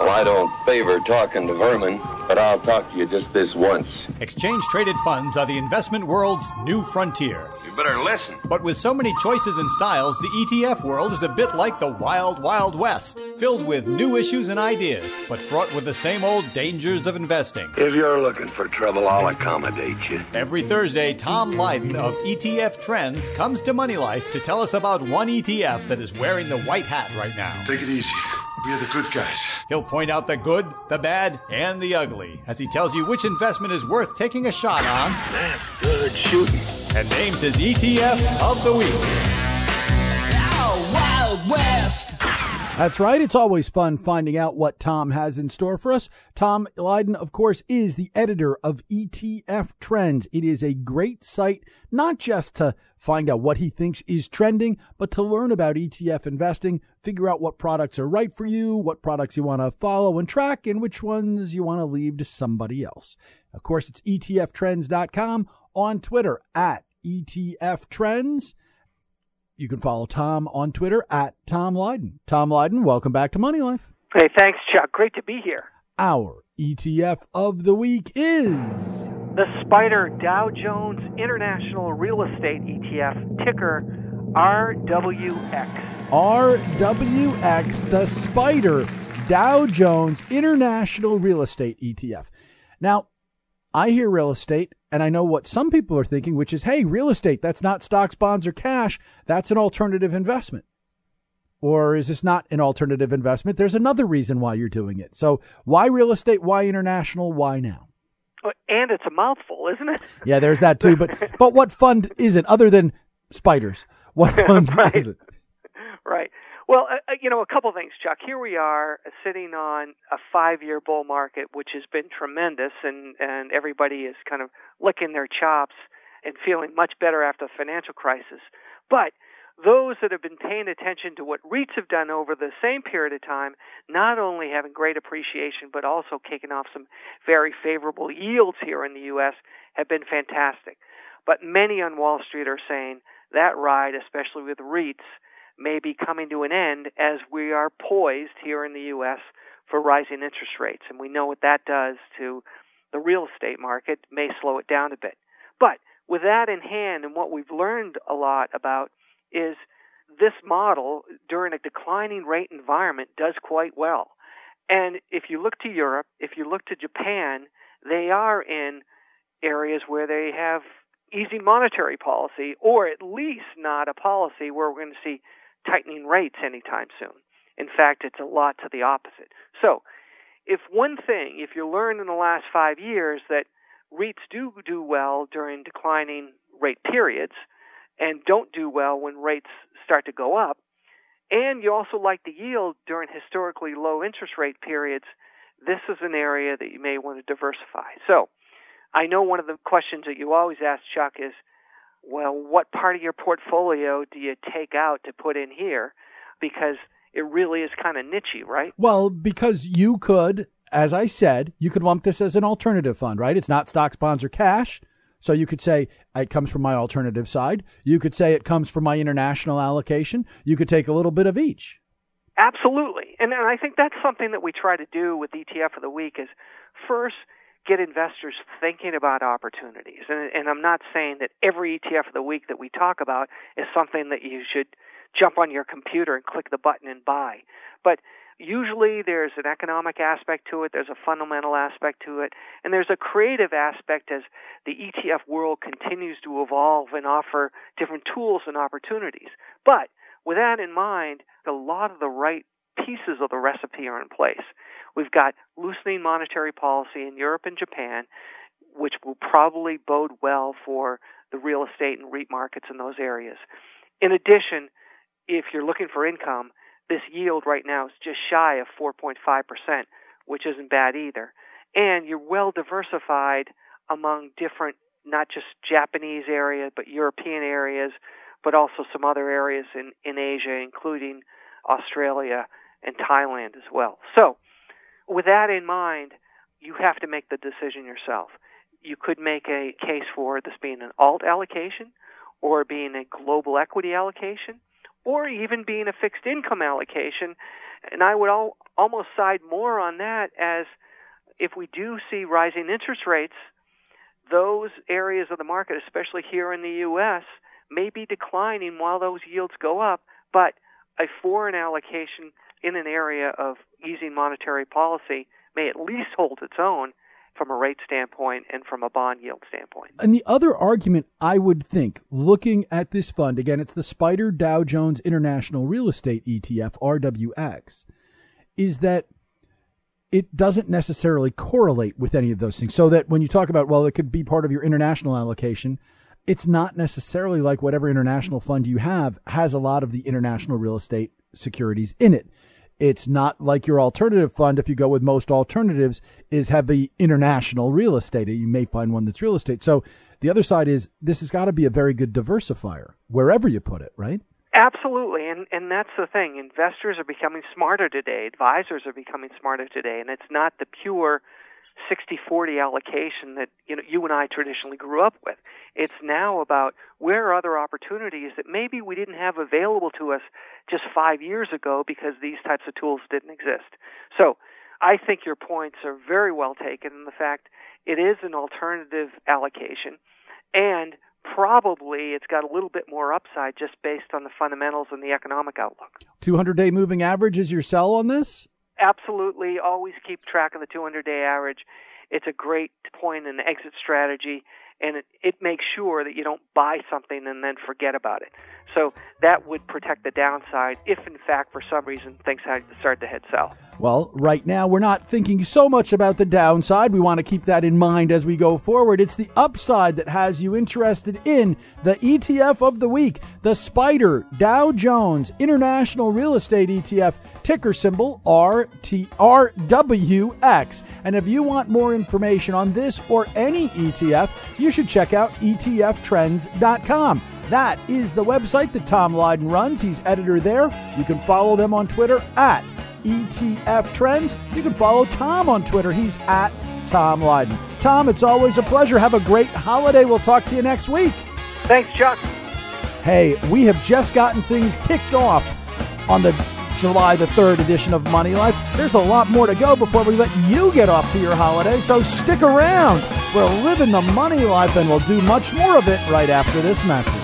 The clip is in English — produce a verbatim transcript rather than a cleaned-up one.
Well, I don't favor talking to vermin, but I'll talk to you just this once. Exchange-traded funds are the investment world's new frontier. You better listen. But with so many choices and styles, the E T F world is a bit like the wild, wild west, filled with new issues and ideas, but fraught with the same old dangers of investing. If you're looking for trouble, I'll accommodate you. Every Thursday, Tom Lydon of E T F Trends comes to Money Life to tell us about one E T F that is wearing the white hat right now. Take it easy. We're the good guys. He'll point out the good, the bad, and the ugly as he tells you which investment is worth taking a shot on. That's good shooting. And names his E T F of the week. Oh, Wild West! That's right. It's always fun finding out what Tom has in store for us. Tom Lydon, of course, is the editor of E T F Trends. It is a great site, not just to find out what he thinks is trending, but to learn about E T F investing, figure out what products are right for you, what products you want to follow and track, and which ones you want to leave to somebody else. Of course, it's E T F trends dot com, on Twitter at E T F Trends. You can follow Tom on Twitter at Tom Lydon. Tom Lydon, welcome back to Money Life. Hey, thanks, Chuck. Great to be here. Our E T F of the week is the SPDR Dow Jones International Real Estate E T F, ticker R W X. R W X, the SPDR Dow Jones International Real Estate E T F. Now, I hear real estate, and I know what some people are thinking, which is, hey, real estate, that's not stocks, bonds, or cash. That's an alternative investment. Or is this not an alternative investment? There's another reason why you're doing it. So why real estate? Why international? Why now? And it's a mouthful, isn't it? Yeah, there's that too. But but what fund is it other than spiders? What fund right. is it? Right. Well, uh, you know, a couple things, Chuck. Here we are uh, sitting on a five-year bull market, which has been tremendous, and, and everybody is kind of licking their chops and feeling much better after the financial crisis. But those that have been paying attention to what REITs have done over the same period of time, not only having great appreciation, but also kicking off some very favorable yields here in the U S, have been fantastic. But many on Wall Street are saying that ride, especially with REITs, may be coming to an end as we are poised here in the U S for rising interest rates. And we know what that does to the real estate market, may slow it down a bit. But with that in hand, and what we've learned a lot about is this model during a declining rate environment does quite well. And if you look to Europe, if you look to Japan, they are in areas where they have easy monetary policy, or at least not a policy where we're going to see tightening rates anytime soon. In fact, it's a lot to the opposite. So if one thing, if you learned in the last five years that REITs do do well during declining rate periods and don't do well when rates start to go up, and you also like the yield during historically low interest rate periods, this is an area that you may want to diversify. So I know one of the questions that you always ask, Chuck, is, well, what part of your portfolio do you take out to put in here? Because it really is kind of niche-y, right? Well, because you could, as I said, you could lump this as an alternative fund, right? It's not stocks, bonds, or cash. So you could say it comes from my alternative side. You could say it comes from my international allocation. You could take a little bit of each. Absolutely. And, and I think that's something that we try to do with E T F of the Week is first get investors thinking about opportunities. And, and I'm not saying that every E T F of the week that we talk about is something that you should jump on your computer and click the button and buy. But usually there's an economic aspect to it, there's a fundamental aspect to it, and there's a creative aspect as the E T F world continues to evolve and offer different tools and opportunities. But with that in mind, a lot of the right pieces of the recipe are in place. We've got loosening monetary policy in Europe and Japan, which will probably bode well for the real estate and REIT markets in those areas. In addition, if you're looking for income, this yield right now is just shy of four point five percent, which isn't bad either. And you're well diversified among different, not just Japanese areas, but European areas, but also some other areas in, in Asia, including Australia and Thailand as well. So with that in mind, you have to make the decision yourself. You could make a case for this being an alt allocation, or being a global equity allocation, or even being a fixed income allocation. And I would all, almost side more on that, as if we do see rising interest rates, those areas of the market, especially here in the U S, may be declining while those yields go up, but a foreign allocation in an area of easing monetary policy may at least hold its own from a rate standpoint and from a bond yield standpoint. And the other argument I would think, looking at this fund, again, it's the Spider Dow Jones International Real Estate E T F, R W X, is that it doesn't necessarily correlate with any of those things. So that when you talk about, well, it could be part of your international allocation, it's not necessarily like whatever international fund you have has a lot of the international real estate securities in it. It's not like your alternative fund, if you go with most alternatives, is heavy international real estate. You may find one that's real estate. So the other side is this has got to be a very good diversifier wherever you put it, right? Absolutely, and and that's the thing. Investors are becoming smarter today. Advisors are becoming smarter today, and it's not the pure sixty forty allocation that you know you and I traditionally grew up with. It's now about where are other opportunities that maybe we didn't have available to us just five years ago because these types of tools didn't exist. So I think your points are very well taken in the fact it is an alternative allocation, and probably it's got a little bit more upside just based on the fundamentals and the economic outlook. two hundred day moving average is your sell on this? Absolutely. Always keep track of the two hundred day average. It's a great point in the exit strategy, and it, it makes sure that you don't buy something and then forget about it. So that would protect the downside if, in fact, for some reason, things had to start to head south. Well, right now, we're not thinking so much about the downside. We want to keep that in mind as we go forward. It's the upside that has you interested in the E T F of the week, the Spider Dow Jones International Real Estate E T F, ticker symbol R T R W X. And if you want more information on this or any E T F, you should check out E T F trends dot com. That is the website that Tom Lydon runs. He's editor there. You can follow them on Twitter at E T F Trends. You can follow Tom on Twitter. He's at Tom Lydon. Tom, it's always a pleasure. Have a great holiday. We'll talk to you next week. Thanks, Chuck. Hey, we have just gotten things kicked off on the July the third edition of Money Life. There's a lot more to go before we let you get off to your holiday, so stick around. We're living the money life, and we'll do much more of it right after this message.